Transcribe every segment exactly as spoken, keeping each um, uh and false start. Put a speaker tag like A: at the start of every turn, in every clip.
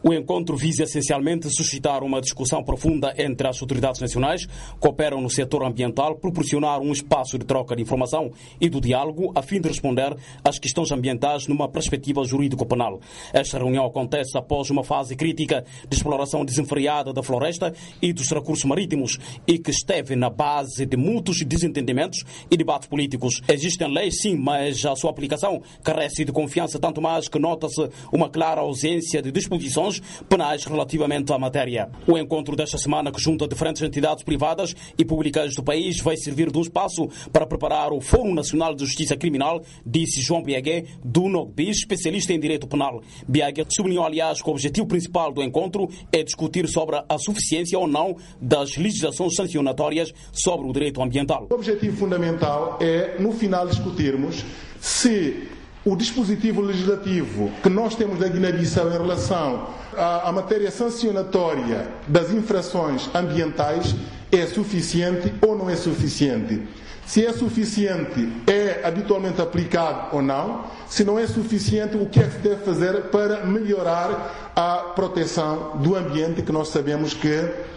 A: O encontro visa essencialmente suscitar uma discussão profunda entre as autoridades nacionais que operam no setor ambiental, proporcionar um espaço de troca de informação e do diálogo a fim de responder às questões ambientais numa perspectiva jurídico-penal. Esta reunião acontece após uma fase crítica de exploração desenfreada da floresta e dos recursos marítimos e que esteve na base de muitos desentendimentos e debates políticos. Existem leis, sim, mas a sua aplicação carece de confiança, tanto mais que nota-se uma clara ausência de disposições penais relativamente à matéria. O encontro desta semana, que junta diferentes entidades privadas e públicas do país, vai servir de um espaço para preparar o Fórum Nacional de Justiça Criminal, disse João Biagué, do N O C B I, especialista em direito penal. Biagué sublinhou, aliás, que o objetivo principal do encontro é discutir sobre a suficiência ou não das legislações sancionatórias sobre o direito ambiental.
B: O objetivo fundamental é, no final, discutirmos se o dispositivo legislativo que nós temos da Guiné-Bissau em relação à, à matéria sancionatória das infrações ambientais é suficiente ou não é suficiente. Se é suficiente, é habitualmente aplicado ou não. Se não é suficiente, o que é que se deve fazer para melhorar a proteção do ambiente, que nós sabemos que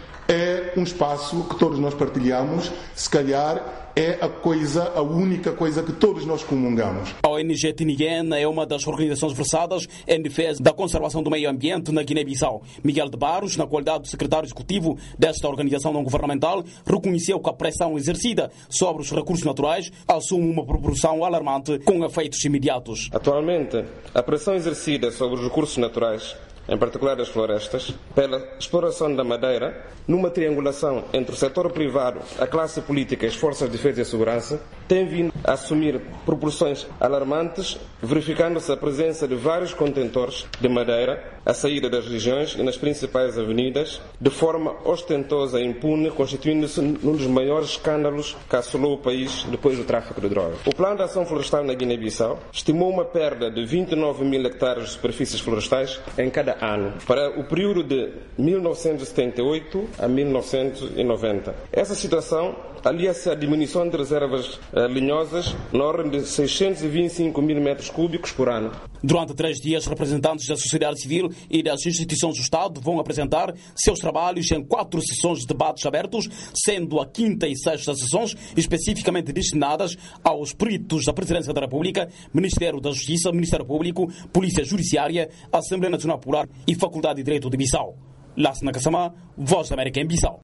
B: é um espaço que todos nós partilhamos, se calhar é a coisa, a única coisa que todos nós comungamos.
A: A O N G Tiniguén é uma das organizações versadas em defesa da conservação do meio ambiente na Guiné-Bissau. Miguel de Barros, na qualidade de secretário executivo desta organização não governamental, reconheceu que a pressão exercida sobre os recursos naturais assume uma proporção alarmante com efeitos imediatos.
C: Atualmente, a pressão exercida sobre os recursos naturais, em particular as florestas, pela exploração da madeira, numa triangulação entre o setor privado, a classe política e as forças de defesa e segurança, tem vindo a assumir proporções alarmantes, verificando-se a presença de vários contentores de madeira à saída das regiões e nas principais avenidas, de forma ostentosa e impune, constituindo-se num dos maiores escândalos que assolou o país depois do tráfico de drogas. O Plano de Ação Florestal na Guiné-Bissau estimou uma perda de vinte e nove mil hectares de superfícies florestais em cada ano, para o período de mil novecentos e setenta e oito a mil novecentos e noventa. Essa situação alia-se à diminuição de reservas uh, linhosas na ordem de seiscentos e vinte e cinco mil metros cúbicos por ano.
A: Durante três dias, representantes da sociedade civil e das instituições do Estado vão apresentar seus trabalhos em quatro sessões de debates abertos, sendo a quinta e sexta sessões especificamente destinadas aos peritos da Presidência da República, Ministério da Justiça, Ministério Público, Polícia Judiciária, Assembleia Nacional Popular e Faculdade de Direito de Bissau. Lassana Kassamá, Voz da América em Bissau.